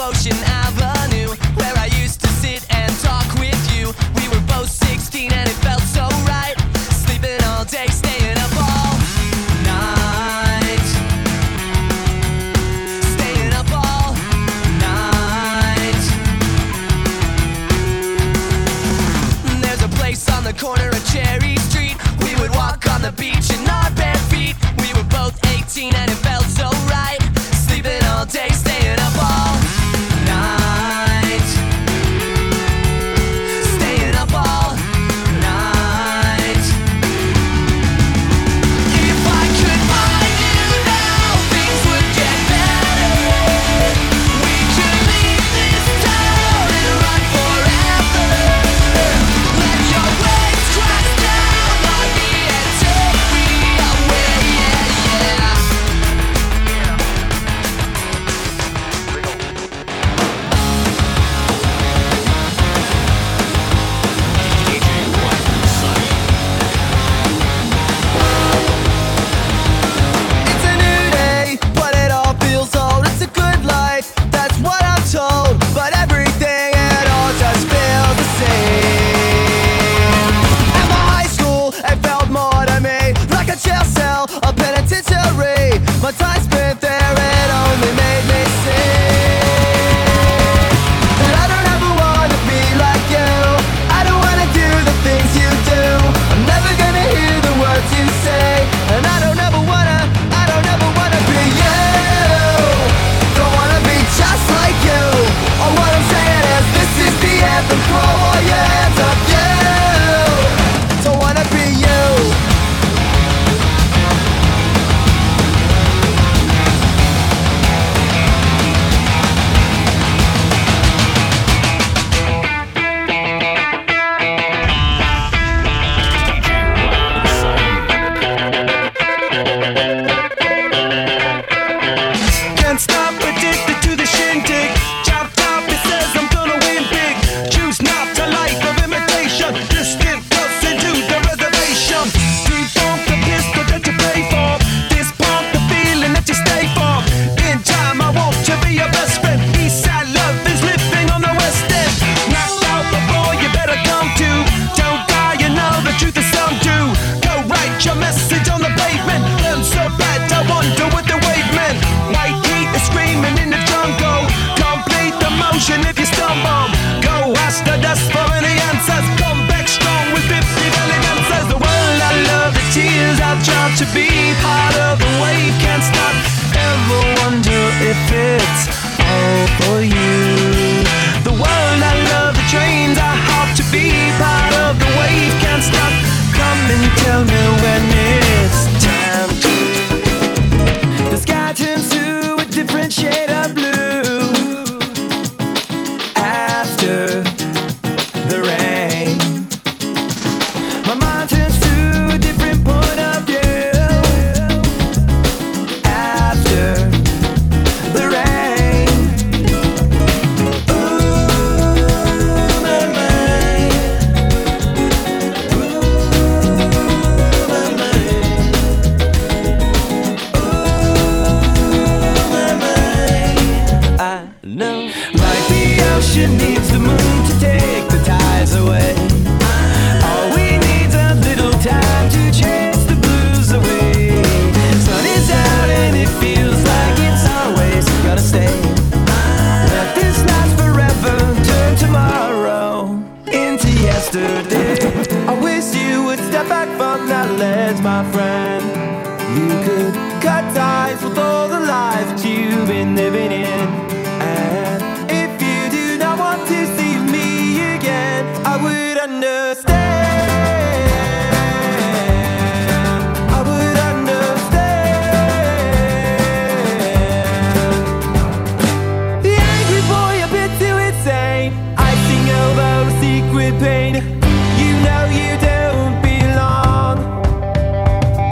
Ocean Avenue, where I used to sit and talk with you. We were both 16 and it felt so right, sleeping all day, staying up all night, staying up all night. There's a place on the corner of Cherry Street. We would walk on the beach in our bare feet. We were both 18 and it felt so right, sleeping all day, staying up all night, staying up all night. If I could find you now, things would get better. We could leave this town and run forever. Let your waves crash down on me and take me away, yeah, yeah. It's a new day, but it all feels old. It's a good life, that's what I'm told. But everything, it all just feels the same. At my high school, it felt more to me like a jail cell, a penitentiary. My time spent there, it only made me sick. That I don't ever wanna be like you. I don't wanna do the things you do. I'm never gonna hear the words you say. And I don't ever wanna be you. Don't wanna be just like you. All what I'm saying is this is the anthem. Throw all your hands up, you. Don't wanna be you. Can't stop, addicted to the shindig. Chop top, it says I'm gonna win big. Choose not a life of imitation. Just get us into the reservation. Default the pistol that you pay for. This pump the feeling that you stay for. In time, I want to be your best friend. Eastside love is living on the west end. Knocked out before you better come to. Don't die, you know the truth is some do. Go write your message on the pavement. I'm so bad, I wonder what the wave meant. White heat is screaming in the jungle. Complete the motion if you stumble. Go ask the dust for any answers. Come back strong with 50 billion answers. The world I love, the tears I've dropped to be part of the wave. Can't stop, ever wonder if it's all for you. The world I love, the trains I hop to be part of the wave. Can't stop, come and tell me when it's time to. The sky turns to a different shade of blue after the rain. My mind turns to a different point of view after the rain. Ooh, my mind. Ooh, my mind. I know, like the ocean needs the moon to take the tides away. All we need's a little time to chase the blues away. Sun is out and it feels like it's always gonna stay. Let this last forever, turn tomorrow into yesterday. I wish you would step back from that ledge, my friend. You could cut ties with all the lies that you've been living in. And if you do not want to see me again, I would understand. I would understand. The angry boy a bit too insane, icing over a secret pain. You know you don't belong.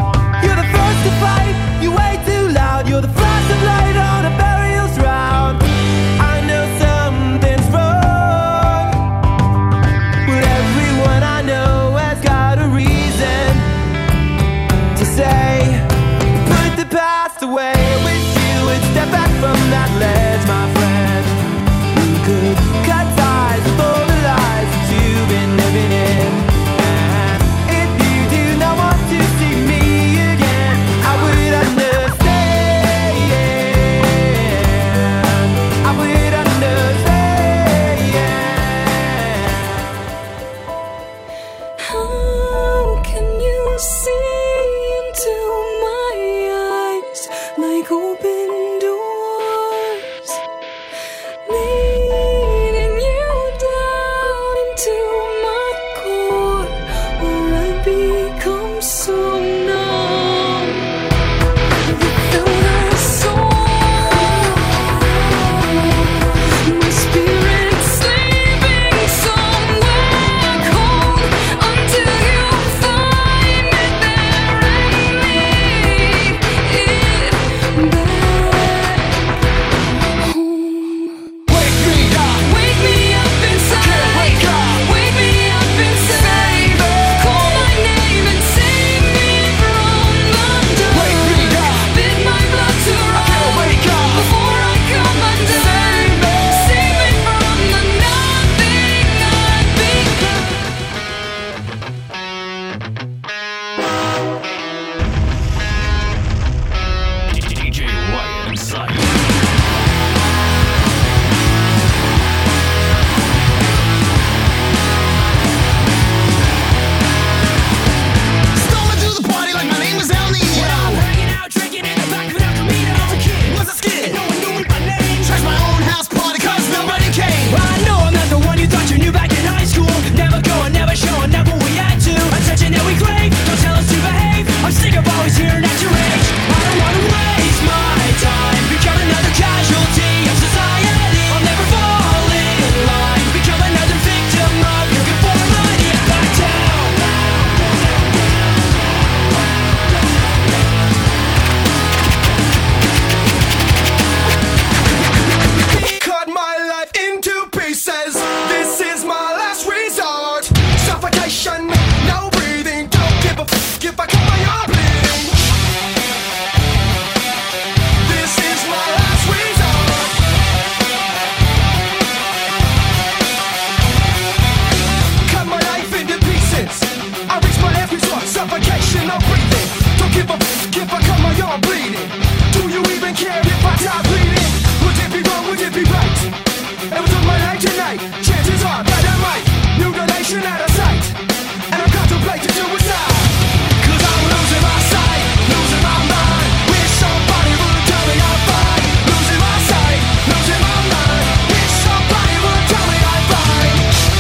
If I cut my arm bleeding, do you even care if I die bleeding? Would it be wrong, would it be right? It was on my night tonight. Chances are that I might mutilation out of sight, and I'm contemplating suicide. Cause I'm losing my sight, losing my mind. Wish somebody would tell me I'm fine. Losing my sight, losing my mind. Wish somebody would tell me I'm fine.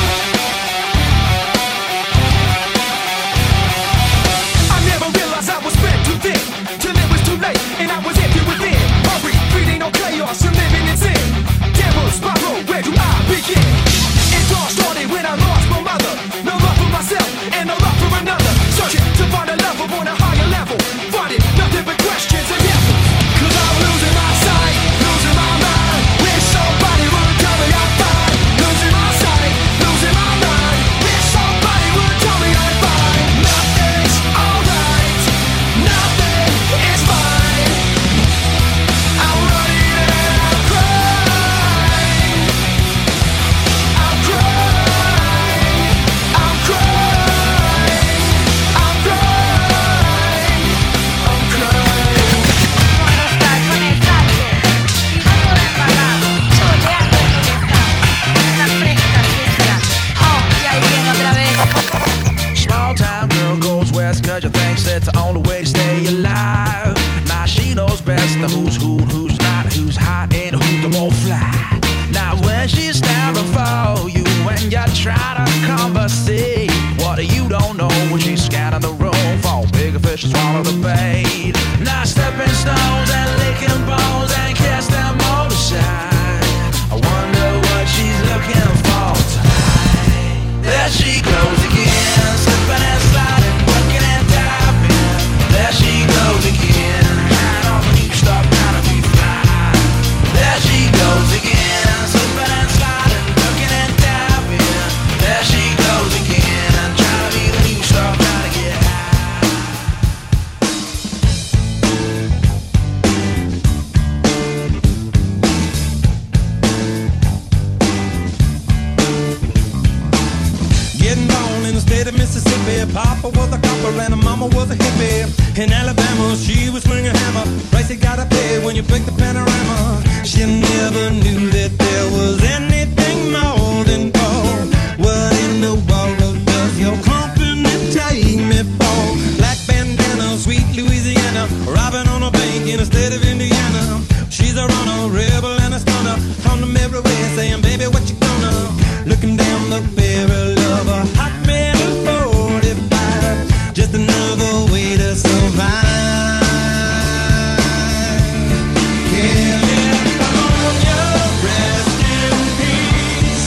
I never realized I was spread too thin, till it was too late and I was empty within. Hurry, breathing no chaos and living in sin. Devil spiral, where do I begin? It all started when I lost my mother. No love for myself and no love for another. Searching to find a love on a higher level. Finding nothing but questions and answers. Cause I'm losing my sight, losing my mind. Wish somebody would tell me I'm fine. Losing my sight, losing my mind. Wish somebody would tell me I'm fine. Nothing's alright, nothing is fine. I'm running and I'm crying. I'm crying, I'm crying, I'm crying, I'm crying. Small town girl goes west cause she thinks it's the only way to stay alive. Now she knows best the who's who, who's not, who's hot and who the more fly. Now when she's standing for you when you try to conversate, what you don't know when she's scanning the room for bigger fish to swallow the bait. Now stepping stones and licking bones and kiss them all aside. I wonder what she's looking for tonight. There she goes again, slipping and sliding, working and diving. There she goes again, high on the new stuff, gotta be fly. There she goes again, slipping and sliding, working and diving. There she goes again, trying to be the new stuff, gotta get high. Getting born in the state of Mississippi. Papa was a copper and mama was a hippie. In Alabama, she was swinging a hammer. Price you gotta pay when you break the panorama. She never knew that there was anything more than gold. What in the world does your company take me for? Black bandana, sweet Louisiana, robbing on a bank in the state of Indiana. She's a runner, rebel and a stunner. On the mirror way saying, baby, what you gonna? Looking down the barrel of a hot metal 45, just another way to survive. California, rest in peace.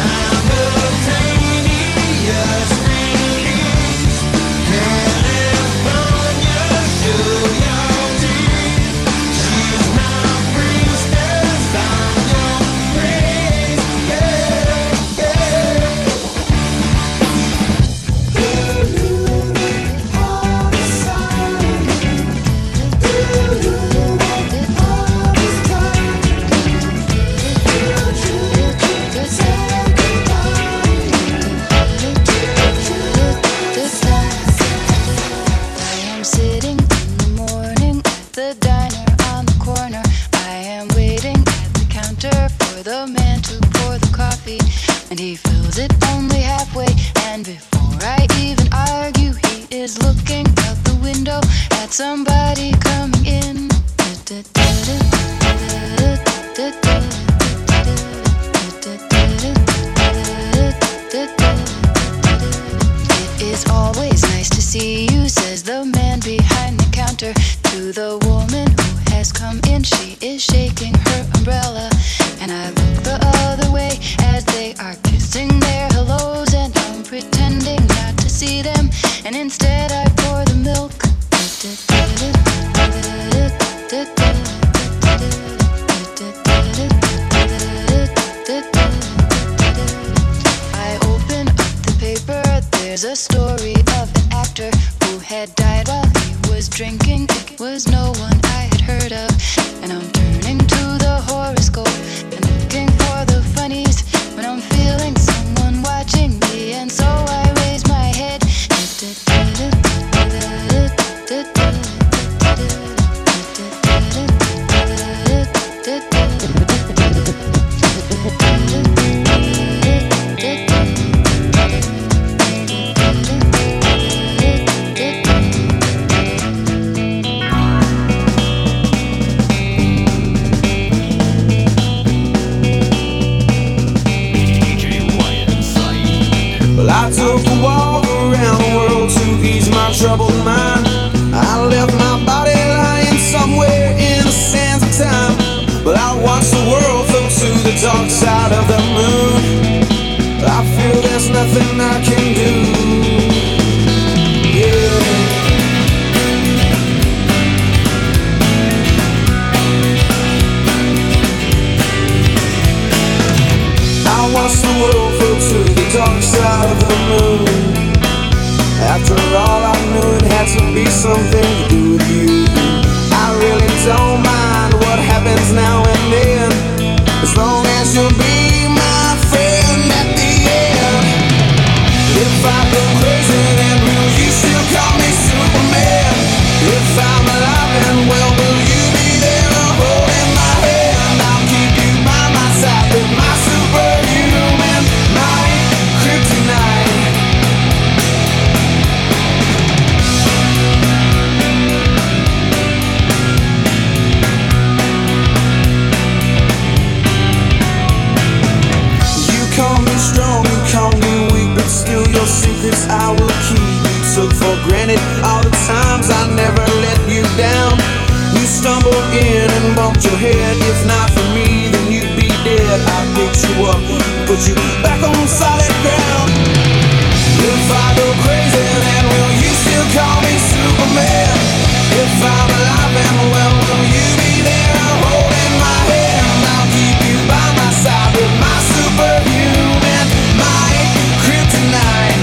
Simultaneous release. California, show your teeth. She's my priestess, I'm your praise. Yeah, I am sitting in the morning at the diner on the corner. I am waiting at the counter for the man to pour the coffee, and he fills it only halfway. And before I even argue, he is looking out the window at somebody coming in. It is always nice to see you, says the man behind the counter to the woman who has come in. She is shaking her umbrella, and I look the other way as they are kissing their hellos, and I'm pretending not to see them, and instead I pour the milk. I open up the paper, there's a story of an actor who had died while he was drinking. It was no one I had heard of, and I'm turning to the horoscope and looking for the funnies when I'm feeling someone watching me, and so I raise my head. hit your head. If not for me, then you'd be dead. I picked you up, put you back on solid ground. If I go crazy, then will you still call me Superman? If I'm alive and well, will you be there holding my hand? I'll keep you by my side with my superhuman might, kryptonite.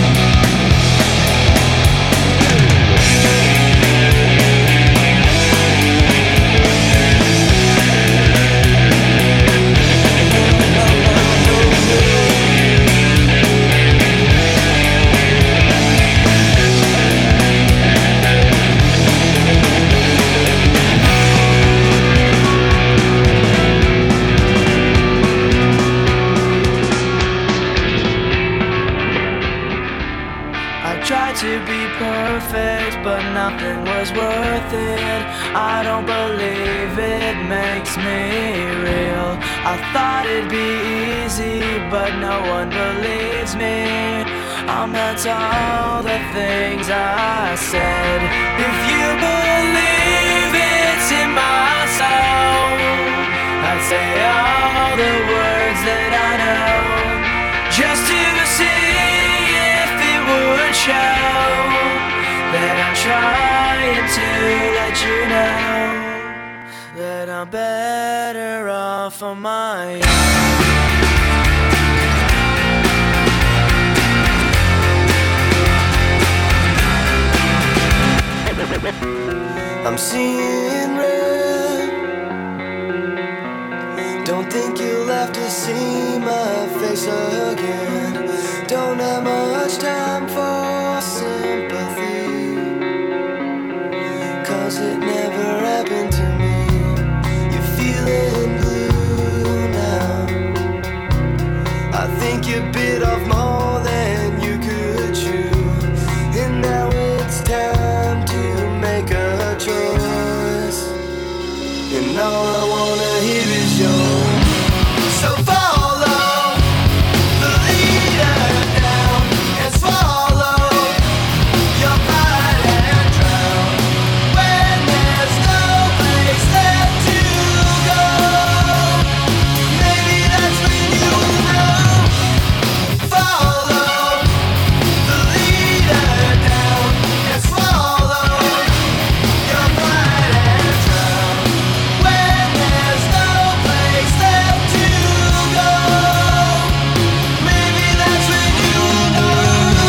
To be perfect, but nothing was worth it. I don't believe it makes me real. I thought it'd be easy, but no one believes me. I'm not all the things I said. If you believe it's in my soul, I'd say all the words that I know, just to see if it would show that I'm trying to let you know that I'm better off on my own. I'm seeing red. Don't think you'll have to see my face again. Don't have much time for sympathy, 'cause it never happened to me. You're feeling blue now. I think you bit off more than you could chew, and now it's time to make a choice. And all I wanna hear is yours. So follow the leader down and swallow your pride and drown. When there's no place left to go, maybe that's when you will know. Follow the leader down and swallow your pride and drown. When there's no place left to go, maybe that's when you will know.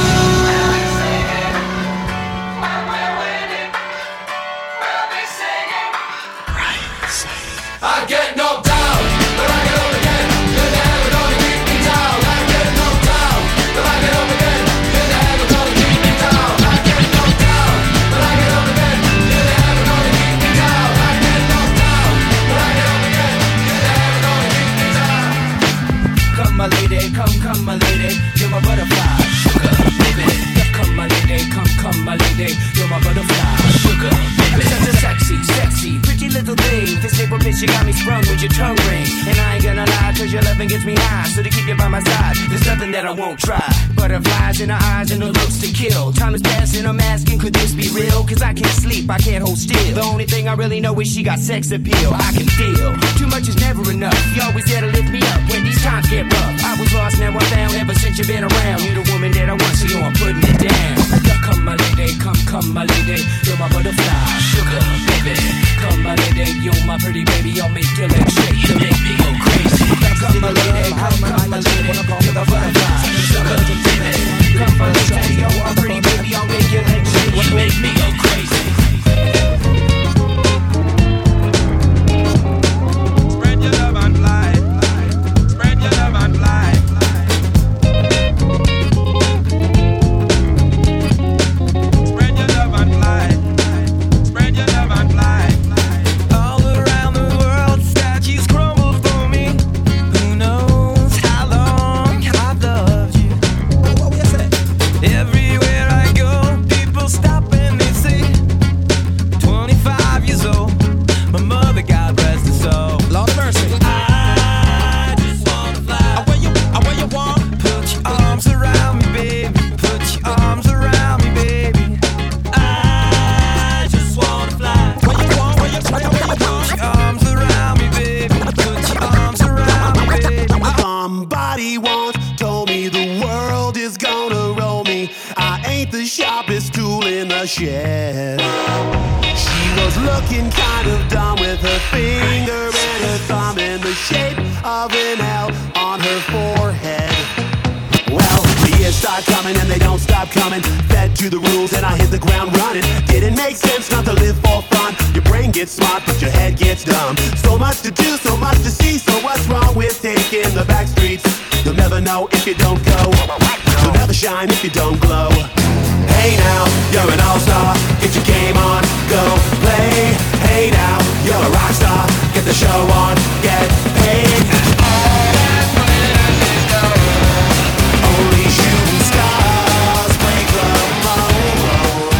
I get knocked down, but I get up again. You're never gonna keep me down. I get knocked down, but I get up again. You're never gonna keep me down. I get knocked down, but I get up again. You're never gonna keep me down. I get knocked down, but I get up again. You're never gonna keep me down. Come my lady, come my lady, you're my butterfly, sugar baby. Come my lady, come my lady, you're my butterfly, sugar baby. Such a sexy, pretty little thing. This April bitch, you got me sprung with your tongue ring. And I ain't gonna lie, 'cause your loving gets me high. So to keep you by my side, there's nothing that I won't try. Butterflies in her eyes and the looks to kill. Time is passing, I'm asking, could this be real? 'Cause I can't sleep, I can't hold still. The only thing I really know is she got sex appeal. I can feel too much is never enough. You always there to lift me up when these times get rough. I was lost, now I'm found. Ever since you've been around, you're the woman that I want, so I'm putting it down. Come my lady, come my lady, you're my butterfly, sugar baby. Come my lady, you're my pretty baby, I'll make your legs shake to make me go crazy. Come my lady, come my lady, you're the butterfly, sugar baby. Come my lady, you're my pretty baby, I'll make your legs shake to make me go crazy. Spread your love and fly, spread your love and fly. Spread your love and fly, spread your love and fly. All around the world, statues crumble for me. Who knows how long I've loved you? Everywhere I go, people stop and they say, shed. She was looking kind of dumb with her finger and her thumb in the shape of an L on her forehead. Well, the years start coming and they don't stop coming. Fed to the rules and I hit the ground running. Didn't make sense not to live for fun. Your brain gets smart but your head gets dumb. So much to do, so much to see. So what's wrong with taking the back streets? You'll never know if you don't go. You'll never shine if you don't glow. Hey now, you're an all-star. Get your game on, go play. Hey now, you're a rock star. Get the show on, get paid. All that glitters is gold. Only shooting stars break the mold.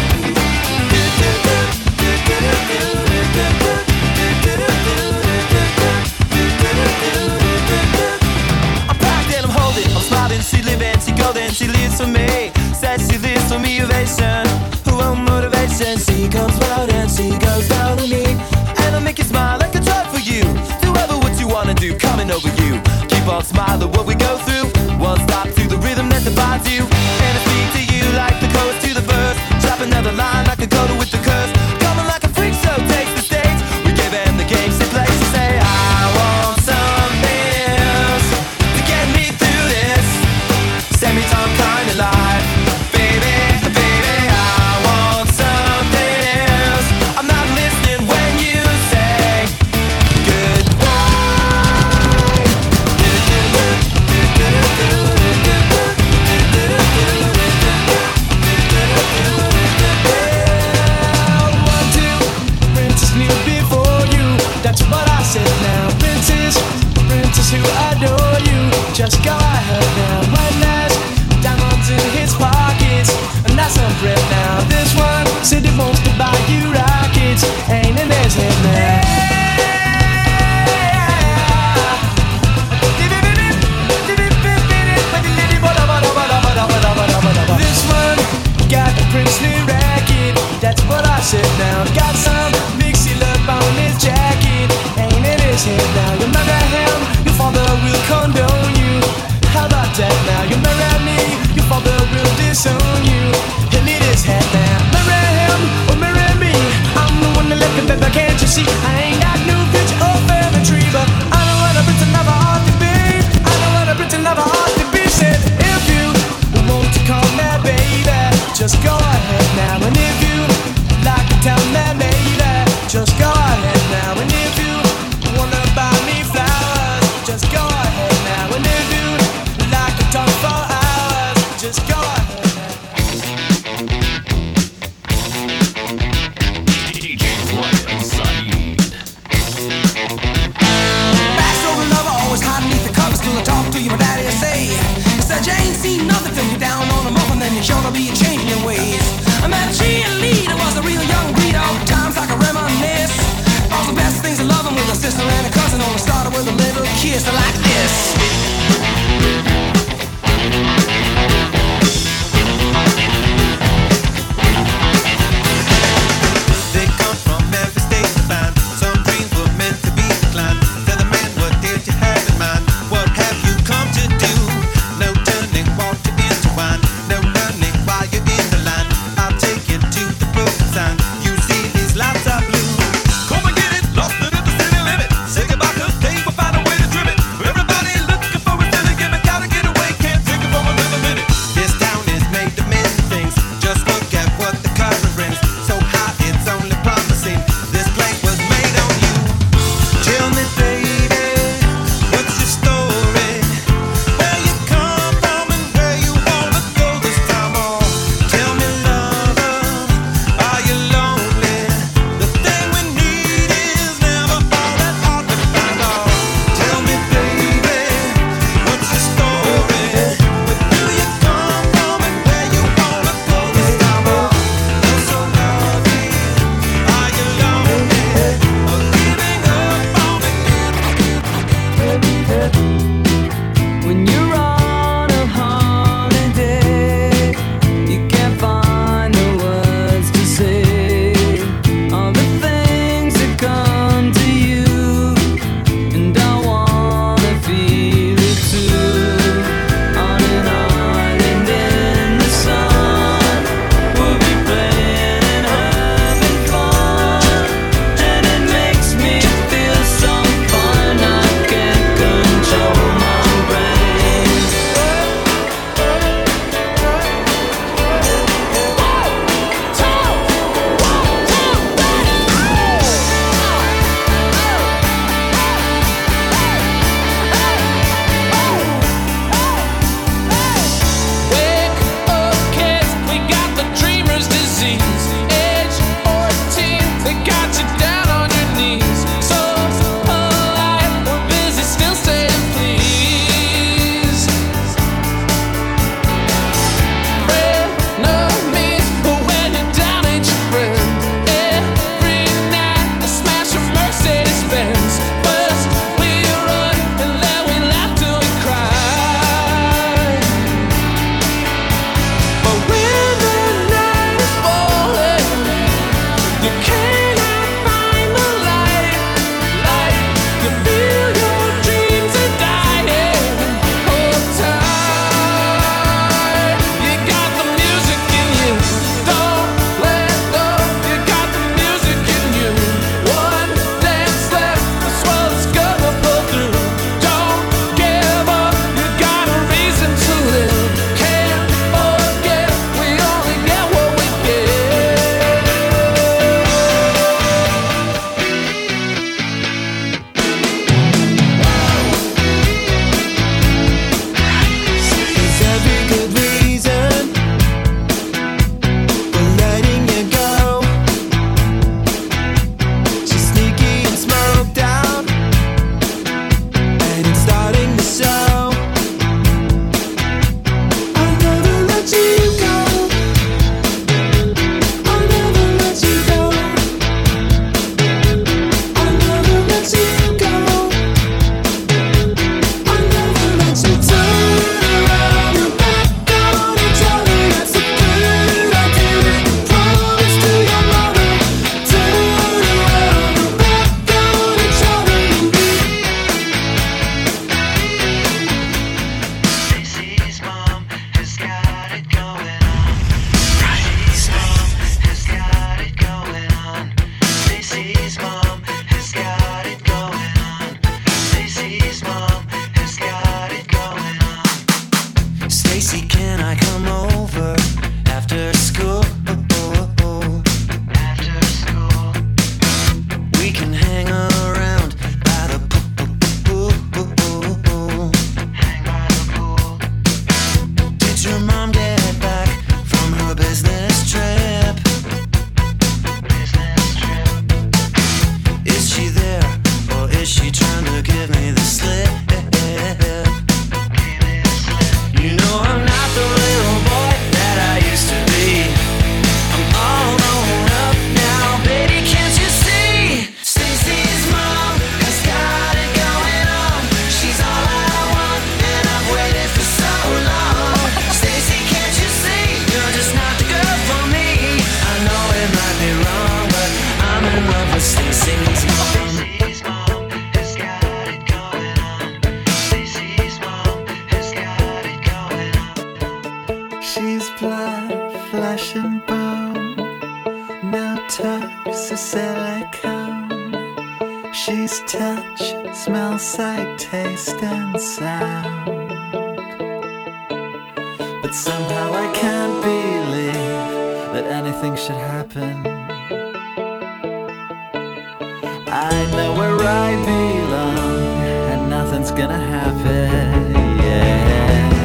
I'm packed and I'm holding, I'm smiling, she living, she golden, she lives for me. Says she lives for me, ovation, her own motivation. She comes round and she goes down on me, and I make you smile like a drug for you. Do ever what you wanna do, coming over you. Keep on smiling what we go through. One stop to the rhythm that divides you, and I speak to you like the chorus to the verse. Drop another line like a coda with the curse. Coming like a freak show takes the stage. We give them the game she plays. She say I want something else to get me through this semi-time kind of life. Baby, baby, I want something else. I'm not listening when you say goodbye. One, two, princess kneel before you. That's what I said now. Princess, princess who adore you. Just go ahead now. One last diamonds in his pockets, and that's some bread now. This one said he wants to buy you rockets. Ain't in his head now. This one got the princely racket. That's what I said now. Got some mixy love on his jacket. Ain't in his head now. You marry him, your father will condone you. How about that now? You marry me, your father will disown you. He'll need his head now. Marry him or marry me. I'm the one that left him, baby, can't you see? I ain't got no future or fairy tree, but I know what a pretend never ought to be. I know what a pretend never ought to be. Said if you want to call me baby, just go ahead now. And if you like to tell me baby, She's blood, flesh and bone, no touch of silicone. She's touch, smell, sight, taste and sound. But somehow I can't believe that anything should happen. I know where I belong and nothing's gonna happen, yeah.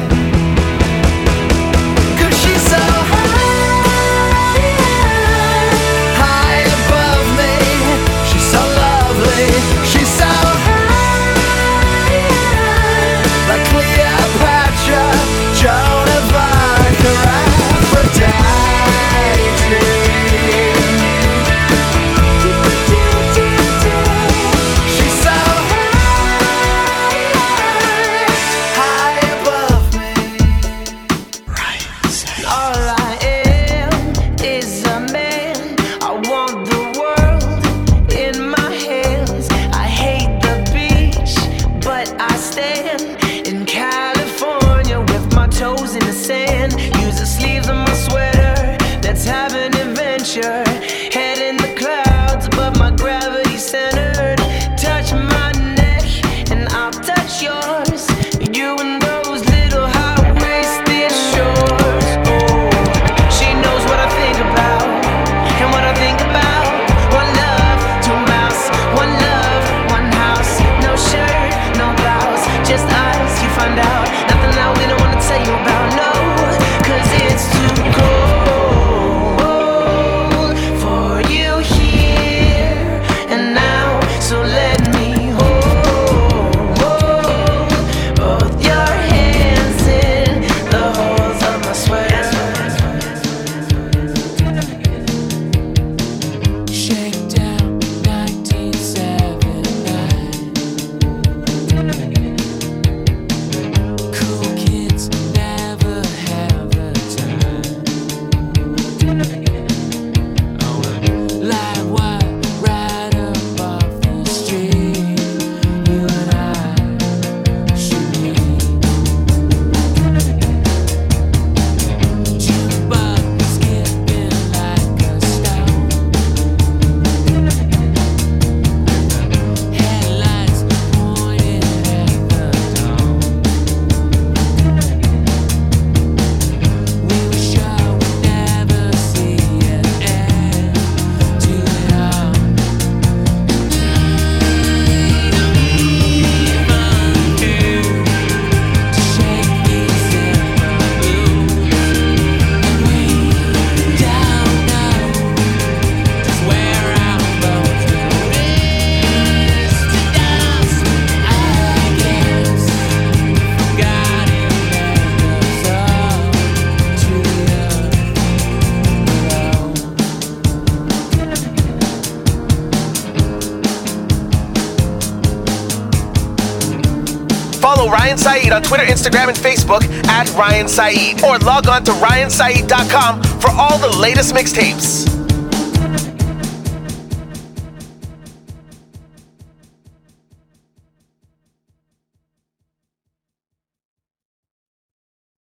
Head in the clouds above my gravity centered. Touch my neck and I'll touch yours. You and those little high-waisted shorts. Oh, she knows what I think about and what I think about. One love, two mouths. One love, one house. No shirt, no blouse, just us. You find out nothing I we don't wanna tell you about. No, 'cause it's too cold. Follow Ryan Saeed on Twitter, Instagram, and Facebook at Ryan Saeed, or log on to RyanSaeed.com for all the latest mixtapes.